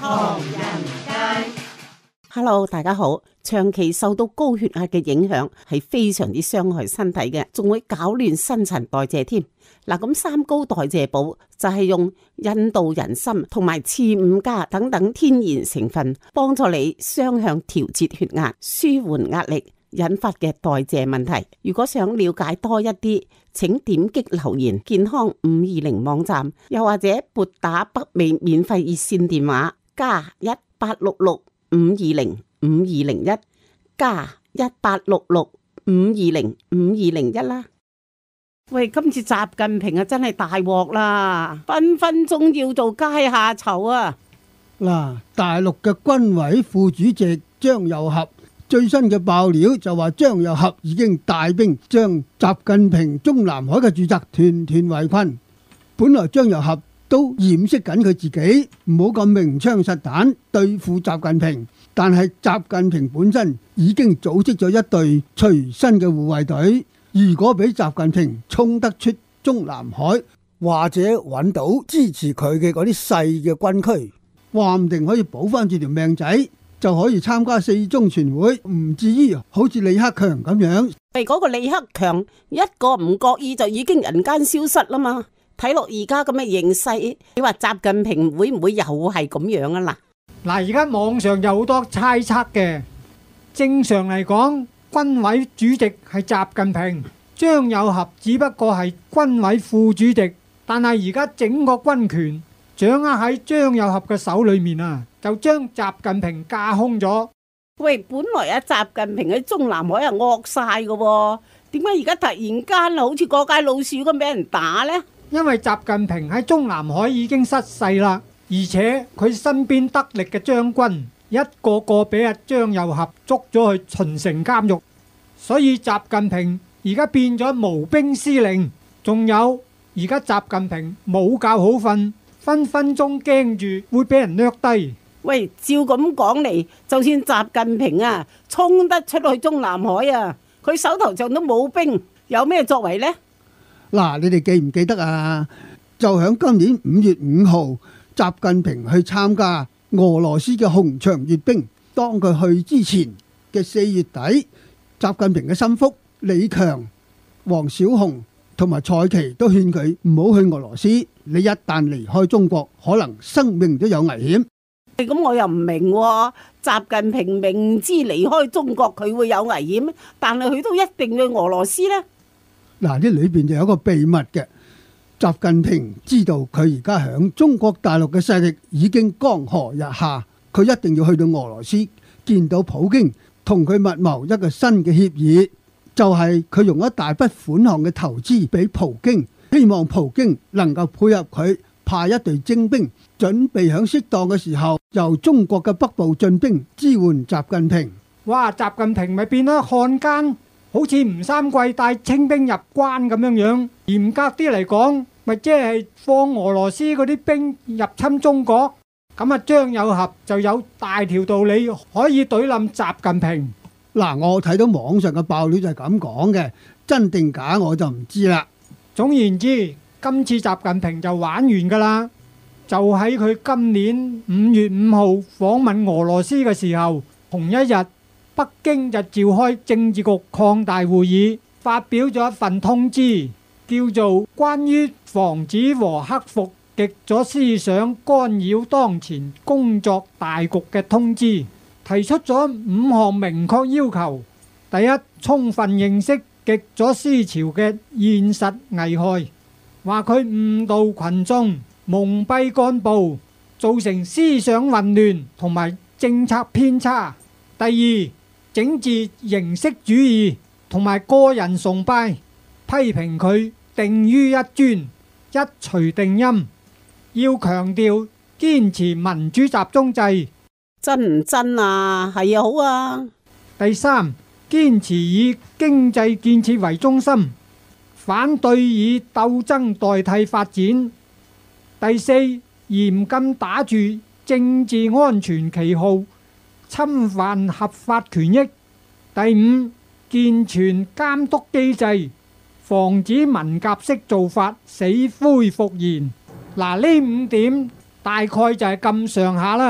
唐人街。 Hello， 大家好。長期受到高血壓嘅影響係非常之傷害身體嘅，仲會搞亂新陳代謝添。嗱，咁三高代謝寶就係用印度人參同埋刺五加等等天然成分，幫助你雙向調節血壓、舒緩壓力引發嘅代謝問題。如果想了解多一啲，請點擊留言健康520網站，又或者撥打北美免費熱線電話+1866-520-5201+1866-520-5201啦。喂，今次習近平啊真係大鑊啦，分分鐘要做階下囚啊！ 嗱，大陸嘅軍委副主席張又俠最新嘅爆料就話，張又俠已經帶兵將習近平中南海嘅住宅團團圍困。本來張又俠都掩飾緊佢自己，唔好咁明槍實彈對付習近平，但係習近平本身已經組織咗一隊隨身嘅護衛隊。如果俾習近平衝得出中南海，或者揾到支持佢嘅嗰啲細嘅軍區，話唔定可以保翻住條命仔，就可以參加4中全會，唔至於好似李克強咁樣。 係嗰個李克強一個唔覺意就已經人間消失啦嘛。睇落而家咁嘅形勢，你話習近平會唔會又係咁樣啊？ 嗱，而家網上有好多猜測嘅。正常嚟講，軍委主席係習近平，張又俠只不過係軍委副主席，但係而家整個軍權掌握喺張又俠嘅手裏面啊，就將習近平架空咗。 喂，本來啊習近平喺中南海係惡晒嘅，點解而家突然間好似過街老鼠咁俾人打呢？ 因為習近平喺中南海已經失勢啦，而且佢身邊得力嘅將軍一個個俾阿張又俠捉咗去秦城監獄，所以習近平而家變咗無兵司令。仲有而家習近平冇覺好瞓，分分鐘驚住會俾人掠低。 喂，照咁講嚟，就算習近平啊衝得出去中南海啊，佢手頭上都冇兵，有咩作為呢？ 嗱，你哋記唔記得啊？就響今年5月5號，習近平去參加俄羅斯嘅紅場閱兵。當佢去之前嘅4月底，習近平嘅心腹李強、王小洪同埋蔡奇都勸佢唔好去俄羅斯。你一旦離開中國，可能生命都有危險。 咁我又唔明喎，習近平明知離開中國佢會有危險，但係佢都一定去俄羅斯呢？ 嗱，呢裏邊就有一個秘密嘅。習近平知道佢而家響中國大陸嘅勢力已經江河日下，佢一定要去到俄羅斯見到普京，同佢密謀一個新嘅協議，就係佢用一大筆款項嘅投資俾普京，希望普京能夠配合佢派一隊精兵，準備響適當嘅時候由中國嘅北部進兵支援習近平。 哇！習近平咪變咗漢奸，好似吳三桂帶清兵入關咁樣樣。嚴格啲嚟講，咪即係放俄羅斯嗰啲兵入侵中國。咁啊，張又俠就有大條道理可以懟冧習近平。 嗱，我睇到網上嘅爆料就係咁講嘅，真定假我就唔知啦。 總言之，今次習近平就玩完㗎啦。就喺佢今年5月5號訪問俄羅斯嘅時候，同一日，北京就召開政治局擴大會議，發表咗一份通知，叫做《關於防止和克服極左思想干擾當前工作大局嘅通知》，提出咗5項明確要求。第一，充分認識極左思潮嘅現實危害，話佢誤導群眾、蒙蔽幹部，造成思想混亂同埋政策偏差。第二，整治形式主義同埋個人崇拜，批評佢定於一尊，一錘定音，要強調堅持民主集中制。 真唔真啊？係啊，好啊。 第三，堅持以經濟建設為中心，反對以鬥爭代替發展。第四，嚴禁打住政治安全旗號侵犯合法權益。第五，健全監督機制，防止文革式做法死灰復燃。嗱，呢5點大概就係咁上下啦。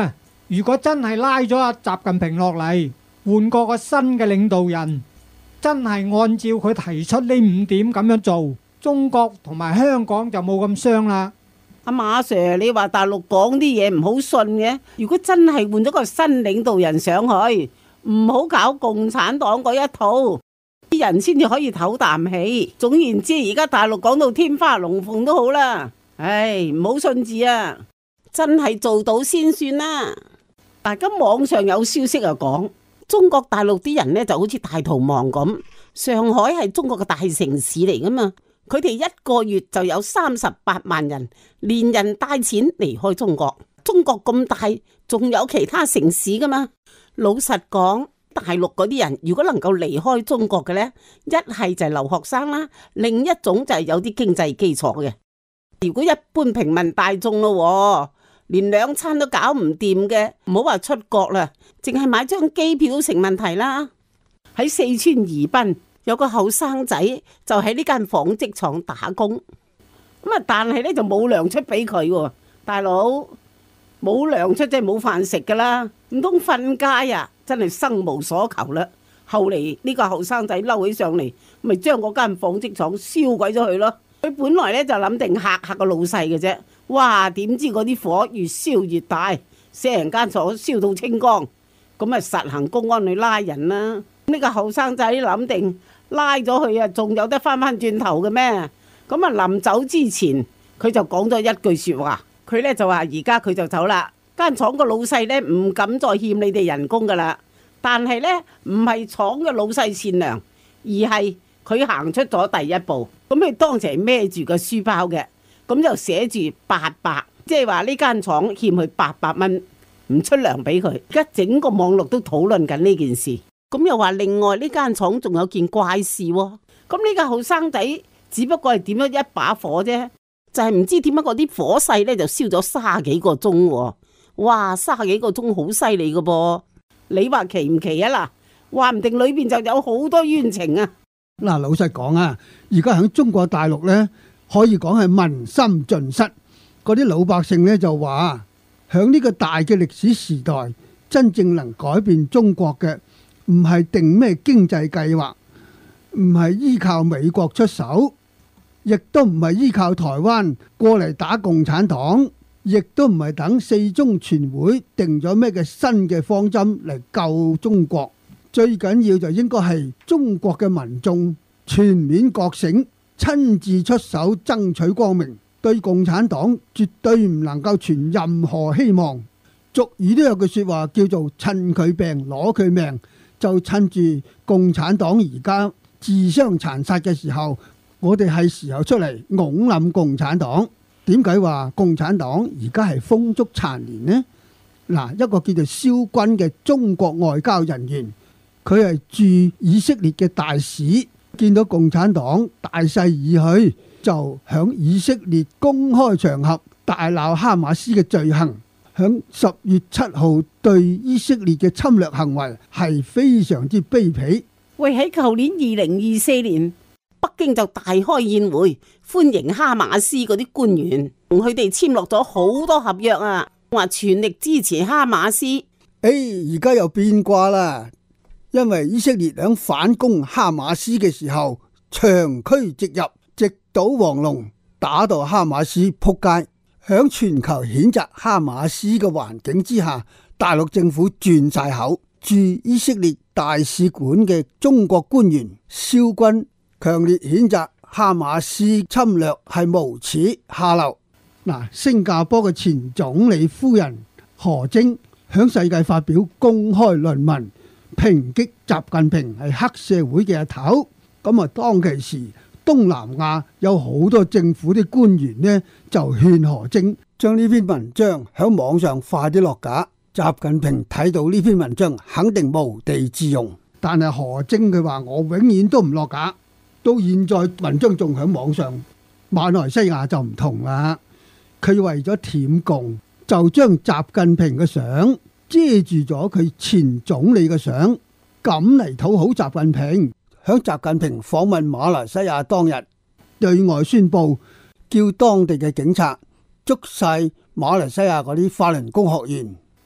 如果真係拉咗阿習近平落嚟，換過個新嘅領導人，真係按照佢提出呢5點咁樣做，中國同埋香港就冇咁傷啦。 阿馬 Sir， 你話大陸講啲嘢唔好信嘅，如果真係換咗個新領導人上去，唔好搞共產黨嗰一套，啲人先至可以唞啖氣。總言之，而家大陸講到天花龍鳳都好啦，唉，唔好信字啊，真係做到先算啦。大家網上有消息啊講，中國大陸啲人呢就好似大逃亡咁。上海係中國嘅大城市嚟噶嘛，佢哋1個月就有38萬人連人帶錢離開中國。中國咁大，仲有其他城市噶嘛？老實講，大陸嗰啲人如果能夠離開中國嘅呢，一係就係留學生啦，另一種就係有啲經濟基礎嘅。如果一般平民大眾咯，連2餐都搞唔掂嘅，唔好話出國啦，淨係買張機票都成問題啦。喺四川宜賓有個後生仔就喺呢間紡織廠打工，咁啊，但係呢就冇糧出俾佢喎。大佬，冇糧出即係冇飯食噶啦，唔通瞓街啊？真係生無所求啦。後嚟呢個後生仔嬲起上嚟，咪將嗰間紡織廠燒鬼咗佢咯。佢本來呢就諗定嚇嚇個老細嘅啫。哇！點知嗰啲火越燒越大，成間廠燒到清光，咁啊實行公安去拉人啦。呢個後生仔諗定拉咗佢啊，仲有得翻轉頭嘅咩？咁啊臨走之前，佢就講咗一句說話，佢呢就話而家佢就走啦，間廠個老細呢唔敢再欠你哋人工噶啦。但係呢，唔係廠嘅老細善良，而係佢行出咗第一步。咁佢當時係孭住個書包嘅。咁就寫住800，即係話呢間廠欠佢800蚊，唔出糧俾佢。而家整個網絡都討論緊呢件事。咁又話另外呢間廠仲有件怪事喎。咁呢個後生仔只不過係點咗一把火啫，就係唔知點解嗰啲火勢呢就燒咗30幾個鐘喎。哇，30幾個鐘好犀利噶噃。你話奇唔奇啊？嗱，話唔定裏邊就有好多冤情啊。 嗱，老實講啊，而家喺中國大陸呢，可以講係民心盡失，嗰啲老百姓呢就話，響呢個大嘅歷史時代，真正能改變中國嘅，唔係定咩經濟計劃，唔係依靠美國出手，亦都唔係依靠台灣過嚟打共產黨，亦都唔係等4中全會定咗咩嘅新嘅方針嚟救中國。最緊要就應該係中國嘅民眾全面覺醒，親自出手爭取光明，對共產黨絕對唔能夠存任何希望。俗語都有句說話叫做趁佢病攞佢命，就趁住共產黨而家自相殘殺嘅時候，我哋係時候出嚟拱冧共產黨。點解話共產黨而家係風燭殘年呢？嗱，一個叫做蕭軍嘅中國外交人員，佢係駐以色列嘅大使，見到共產黨大勢已去，就響以色列公開場合大鬧哈馬斯嘅罪行，響10月7號對以色列嘅侵略行為係非常之卑鄙。 喂，喺舊年2024年，北京就大開宴會歡迎哈馬斯嗰啲官員，同佢哋簽落咗好多合約啊，話全力支持哈馬斯。 而家又變卦啦，因為以色列響反攻哈馬斯嘅時候，長驅直入，直搗黃龍，打到哈馬斯撲街。響全球譴責哈馬斯嘅環境之下，大陸政府轉晒口。駐以色列大使館嘅中國官員蕭軍強烈譴責哈馬斯侵略係無恥下流。嗱，新加坡嘅前總理夫人何晶響世界發表公開論文，抨擊習近平係黑社會嘅阿頭。咁啊，當其時東南亞有好多政府啲官員呢，就勸何晶將呢篇文章響網上快啲落架。習近平睇到呢篇文章肯定無地自容，但係何晶佢話我永遠都唔落架。到現在文章仲響網上。馬來西亞就唔同啦，佢為咗舔共，就將習近平嘅相遮住咗佢前總理嘅相，咁嚟討好習近平。響習近平訪問馬來西亞當日，對外宣布叫當地嘅警察捉晒馬來西亞嗰啲法輪功學員。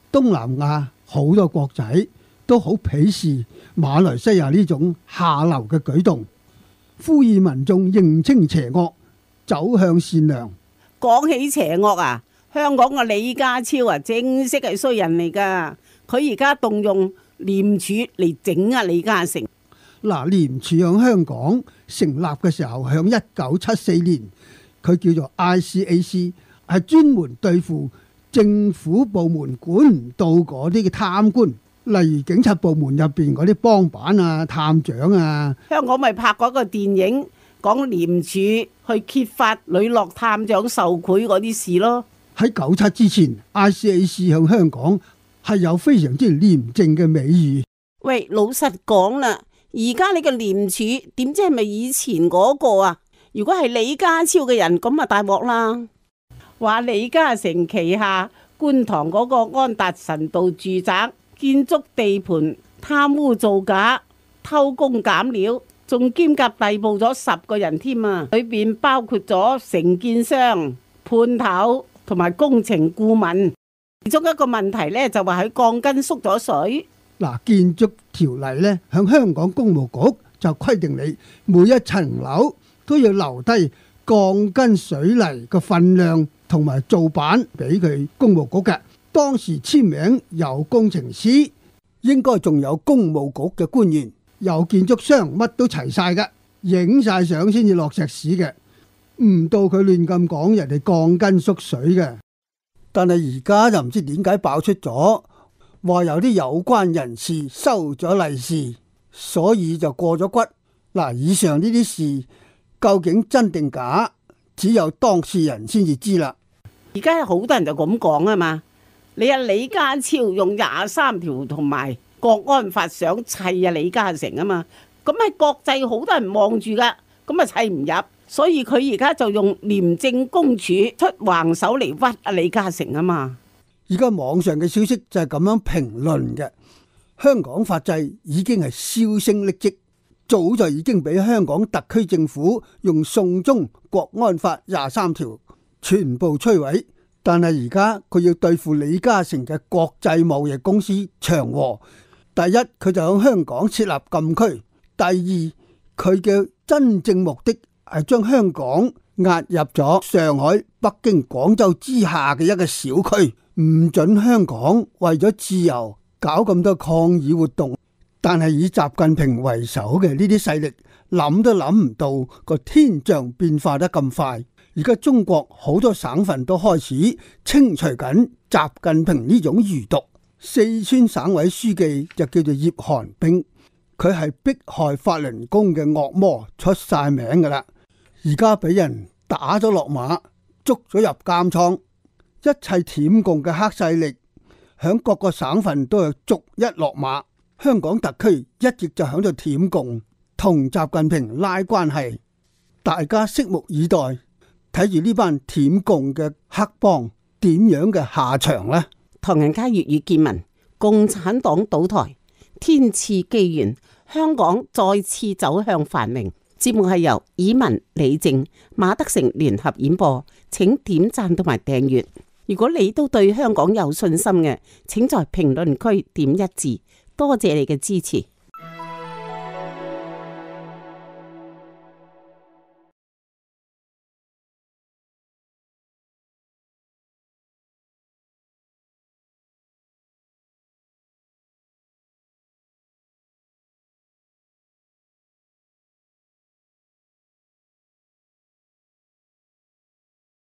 東南亞好多國仔都好鄙視馬來西亞呢種下流嘅舉動，呼籲民眾認清邪惡，走向善良。 講起邪惡啊，香港嘅李家超啊，正式係衰人嚟噶。佢而家動用廉署嚟整啊李嘉誠。 嗱，廉署響香港成立嘅時候，響1974年，佢叫做 ICAC， 係專門對付政府部門管唔到嗰啲嘅貪官，例如警察部門入邊嗰啲幫辦啊、探長啊。香港咪拍過一個電影，講廉署去揭發女落探長受賄嗰啲事咯。 喺97之前 ，ICAC 向香港係有非常之廉政嘅美譽。 喂，老實講啦，而家你嘅廉署點知係咪以前嗰個啊？如果係李家超嘅人，咁啊大鑊啦！話李嘉誠旗下觀塘嗰個安達臣道住宅建築地盤貪污造假、偷工減料，仲兼夾逮捕咗10個人添啊！裏邊包括咗承建商、判頭同埋工程顧問。其中一個問題呢，就話佢鋼筋縮咗水。 嗱，建築條例呢，向香港工務局就規定你每一層樓都要留低鋼筋水泥嘅份量同埋做板俾佢工務局嘅。當時簽名有工程師，應該仲有工務局嘅官員，有建築商，乜都齊晒嘅，影晒相先至落石屎嘅，唔到佢亂咁講人哋鋼筋縮水嘅。但係而家就唔知點解爆出咗，話有啲有關人士收咗利是，所以就過咗骨。嗱，以上呢啲事究竟真定假，只有當事人先至知啦。 而家好多人就咁講啊嘛，你阿李家超用23條同埋國安法想砌啊李嘉誠啊嘛，咁喺國際好多人望住噶，咁啊砌唔入，所以佢而家就用廉政公署出橫手嚟屈阿李嘉誠啊嘛。 而家網上嘅消息就係咁樣評論嘅，香港法制已經係銷聲匿跡，早就已經俾香港特區政府用送中國安法23條全部摧毀。但係而家佢要對付李嘉誠嘅國際貿易公司長和，第一佢就喺香港設立禁區，第二佢嘅真正目的係將香港壓入咗上海、北京、廣州之下嘅一個小區，唔准香港為咗自由搞咁多抗議活動。但係以習近平為首嘅呢啲勢力諗都諗唔到個天象變化得咁快。而家中國好多省份都開始清除緊習近平呢種餘毒。四川省委書記就叫做葉寒冰，佢係迫害法輪功嘅惡魔，出晒名噶啦。而家俾人打咗落馬，捉咗入監倉。一切舔共嘅黑勢力響各個省份都係逐一落馬。香港特區一直就響度舔共，同習近平拉關係。大家拭目以待，睇住呢班舔共嘅黑幫點樣嘅下場呢？ 唐人街粵語見聞：共產黨倒台，天賜機緣，香港再次走向繁榮。節目係由以文、李靜、馬德成聯合演播，請點讚同埋訂閱。如果你都對香港有信心嘅，請在評論區點1字，多謝你嘅支持。